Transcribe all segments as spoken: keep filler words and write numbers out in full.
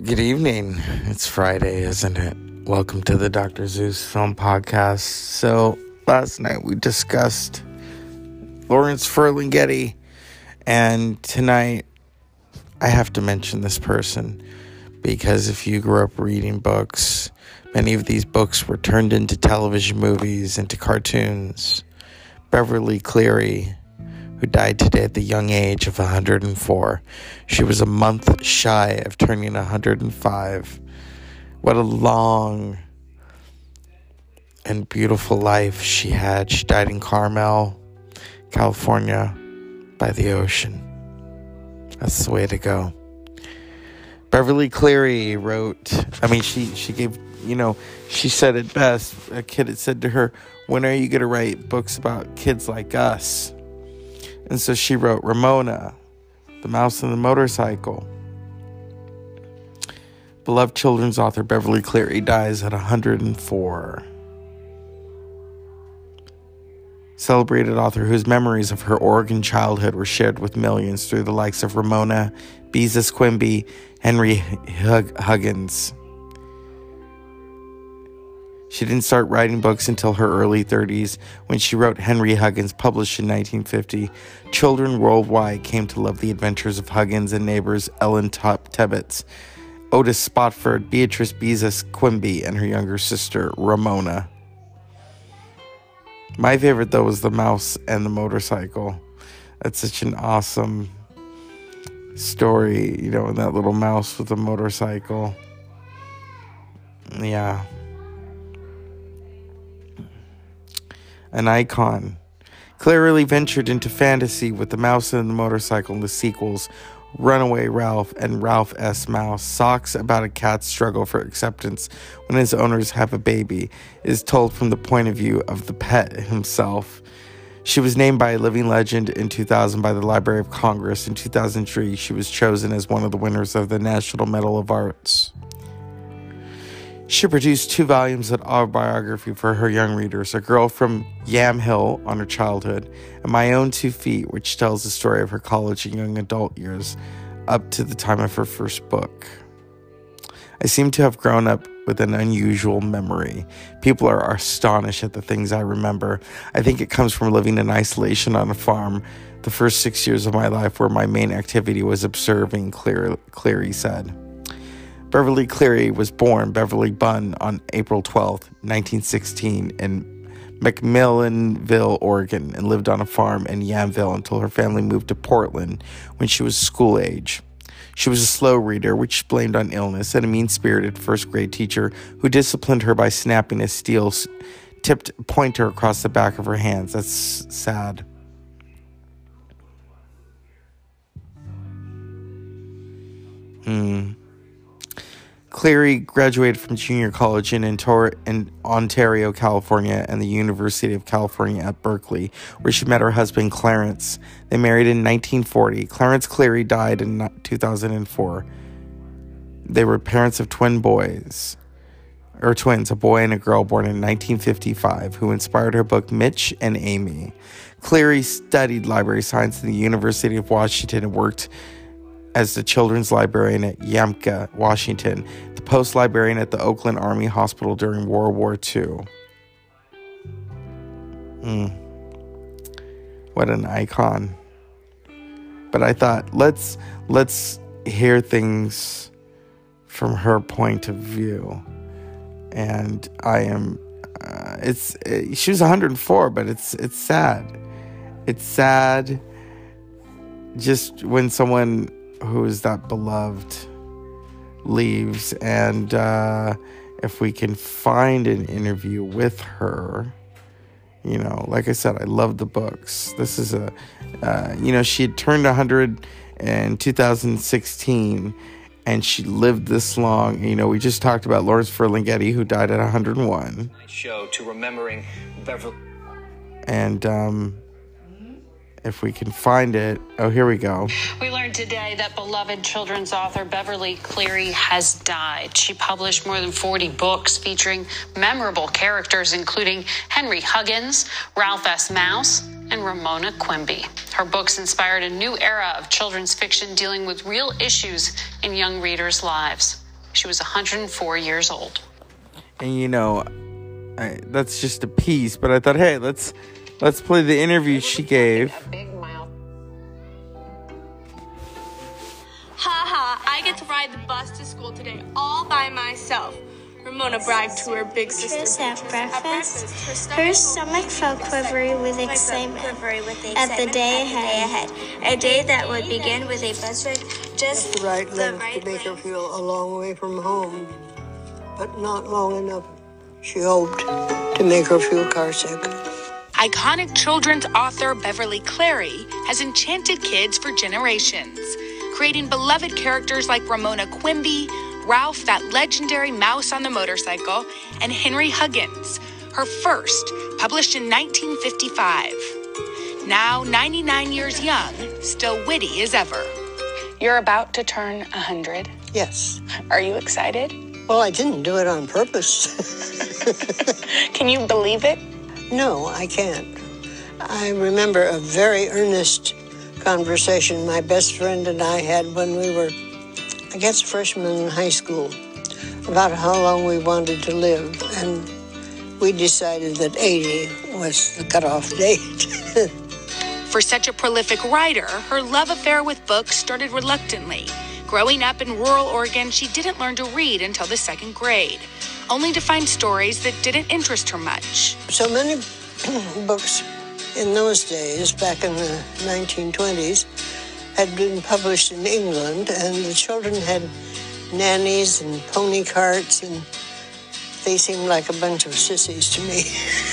Good evening. It's Friday, isn't it? Welcome to the Doctor Zeus Film Podcast. So, last night we discussed Lawrence Ferlinghetti, and tonight I have to mention this person because if you grew up reading books, many of these books were turned into television movies, into cartoons. Beverly Cleary, who died today at the young age of one hundred four. She was a month shy of turning one hundred five. What a long and beautiful life she had. She died in Carmel, California, by the ocean. That's the way to go. Beverly Cleary wrote, I mean, she, she gave, you know, she said it best. A kid had said to her, "When are you going to write books about kids like us?" And so she wrote Ramona, The Mouse and the Motorcycle. Beloved children's author Beverly Cleary dies at one hundred four. Celebrated author whose memories of her Oregon childhood were shared with millions through the likes of Ramona, Beezus Quimby, Henry Hug- Huggins. She didn't start writing books until her early thirties, when she wrote Henry Huggins, published in nineteen fifty. Children worldwide came to love the adventures of Huggins and neighbors Ellen Tebbets, Otis Spotford, Beatrice Beezus Quimby, and her younger sister, Ramona. My favorite, though, was The Mouse and the Motorcycle. That's such an awesome story, you know, and that little mouse with the motorcycle. Yeah. An icon. Clearly ventured into fantasy with The Mouse and the Motorcycle in the sequels Runaway Ralph and Ralph S. Mouse. Socks about a cat's struggle for acceptance when his owners have a baby is told from the point of view of the pet himself. She was named by a living legend in two thousand by the Library of Congress. In two thousand three, she was chosen as one of the winners of the National Medal of Arts. She produced two volumes of autobiography for her young readers, A Girl from Yamhill on her childhood, and My Own Two Feet, which tells the story of her college and young adult years up to the time of her first book. I seem to have grown up with an unusual memory. People are astonished at the things I remember. I think it comes from living in isolation on a farm the first six years of my life, where my main activity was observing, Cleary, Cleary said. Beverly Cleary was born Beverly Bunn on April twelfth, nineteen sixteen in McMillanville, Oregon, and lived on a farm in Yamville until her family moved to Portland when she was school age. She was a slow reader, which she blamed on illness, and a mean-spirited first-grade teacher who disciplined her by snapping a steel-tipped pointer across the back of her hands. That's sad. Hmm. Cleary graduated from junior college in, Intor- in Ontario, California, and the University of California at Berkeley, where she met her husband, Clarence. They married in nineteen forty. Clarence Cleary died in two thousand four. They were parents of twin boys, or twins, a boy and a girl born in nineteen fifty-five, who inspired her book Mitch and Amy. Cleary studied library science in the University of Washington and worked as the children's librarian at Yamka, Washington, the post librarian at the Oakland Army Hospital during World War Two. Mm. What an icon. But I thought, let's let's hear things from her point of view. And I am, uh, it's, it, she was one hundred four, but it's it's sad. It's sad just when someone who is that beloved leaves, and uh, if we can find an interview with her, you know, like I said, I love the books. This is a, uh, you know, she had turned one hundred in two thousand sixteen, and she lived this long. You know, we just talked about Lawrence Ferlinghetti, who died at one hundred one. Show to remembering Beverly. And, um... if we can find it. Oh, here we go. We learned today that beloved children's author Beverly Cleary has died. She published more than forty books featuring memorable characters, including Henry Huggins, Ralph S. Mouse, and Ramona Quimby. Her books inspired a new era of children's fiction dealing with real issues in young readers' lives. She was one hundred four years old. And you know, I, that's just a piece, but I thought, hey, let's let's play the interview she gave. Haha, I get to ride the bus to school today all by myself. Ramona bragged to her big sister. Chris at breakfast. Her stomach felt quivery with excitement at the day ahead. A day that would begin with a bus ride just the right the length right to make her length. feel a long way from home, but not long enough, she hoped, to make her feel carsick. Iconic children's author Beverly Cleary has enchanted kids for generations, creating beloved characters like Ramona Quimby, Ralph, that legendary mouse on the motorcycle, and Henry Huggins, her first, published in nineteen fifty-five. Now ninety-nine years young, still witty as ever. You're about to turn one hundred. Yes. Are you excited? Well, I didn't do it on purpose. Can you believe it? No, I can't. I remember a very earnest conversation my best friend and I had when we were, I guess, freshmen in high school, about how long we wanted to live, and we decided that eighty was the cutoff date. For such a prolific writer, her love affair with books started reluctantly. Growing up in rural Oregon, she didn't learn to read until the second grade, only to find stories that didn't interest her much. So many books in those days, back in the nineteen twenties, had been published in England, and the children had nannies and pony carts, and they seemed like a bunch of sissies to me.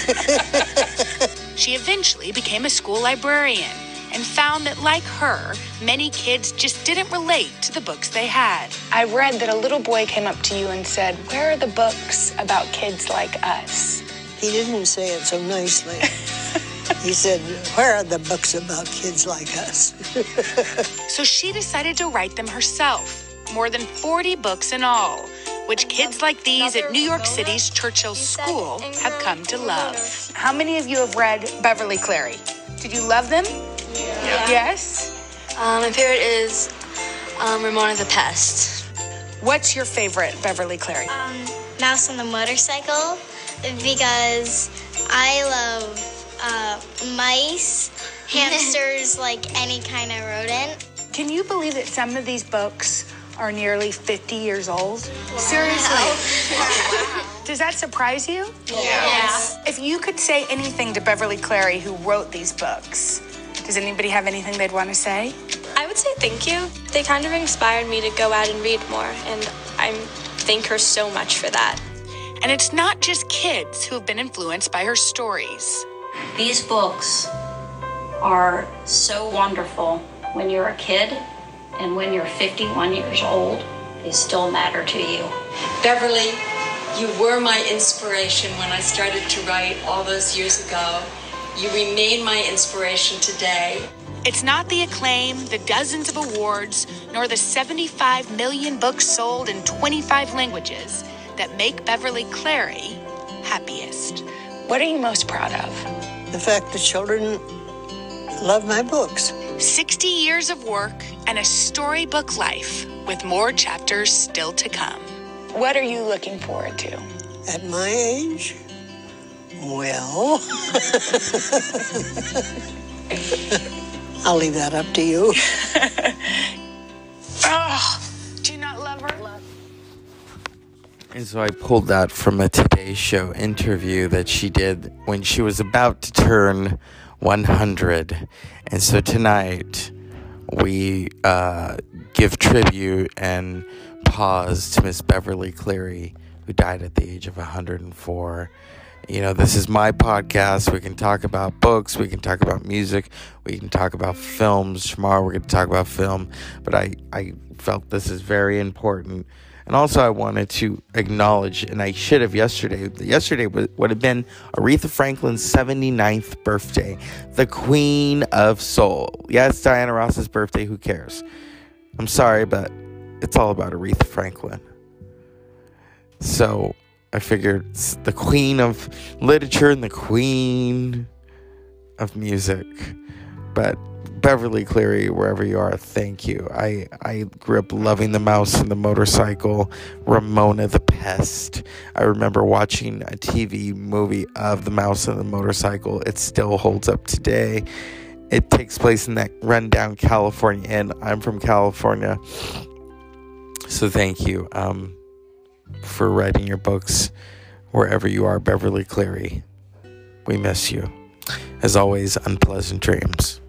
She eventually became a school librarian and found that, like her, many kids just didn't relate to the books they had. I read that a little boy came up to you and said, "Where are the books about kids like us?" He didn't say it so nicely. He said, "Where are the books about kids like us?" So she decided to write them herself, more than forty books in all, which kids like these at New York City's Churchill School have come to love. How many of you have read Beverly Cleary? Did you love them? Yeah. Yes? Um, my favorite is um, Ramona the Pest. What's your favorite Beverly Cleary? Um, Mouse on the Motorcycle, because I love uh, mice, hamsters, like any kind of rodent. Can you believe that some of these books are nearly fifty years old? Seriously. Does that surprise you? Yes. If you could say anything to Beverly Cleary, who wrote these books, does anybody have anything they'd want to say? I would say thank you. They kind of inspired me to go out and read more, and I thank her so much for that. And it's not just kids who have been influenced by her stories. These books are so wonderful when you're a kid, and when you're fifty-one years old, they still matter to you. Beverly, you were my inspiration when I started to write all those years ago. You remain my inspiration today. It's not the acclaim, the dozens of awards, nor the seventy-five million books sold in twenty-five languages that make Beverly Cleary happiest. What are you most proud of? The fact that children love my books. sixty years of work and a storybook life with more chapters still to come. What are you looking forward to? At my age? Well, I'll leave that up to you. Oh, do you not love her? And so I pulled that from a Today Show interview that she did when she was about to turn one hundred. And so tonight we uh, give tribute and pause to Miss Beverly Cleary, who died at the age of one hundred four. You know, this is my podcast. We can talk about books. We can talk about music. We can talk about films. Tomorrow we're going to talk about film. But I, I felt this is very important. And also I wanted to acknowledge, and I should have yesterday, yesterday would have been Aretha Franklin's seventy-ninth birthday. The Queen of Soul. Yeah, it's Diana Ross's birthday. Who cares? I'm sorry, but it's all about Aretha Franklin. So I figured it's the queen of literature and the queen of music. But Beverly Cleary, wherever you are, thank you. I, I grew up loving The Mouse and the Motorcycle, Ramona the Pest. I remember watching a T V movie of The Mouse and the Motorcycle. It still holds up today. It takes place in that rundown California inn. I'm from California. So thank you um, for writing your books wherever you are, Beverly Cleary. We miss you. As always, unpleasant dreams.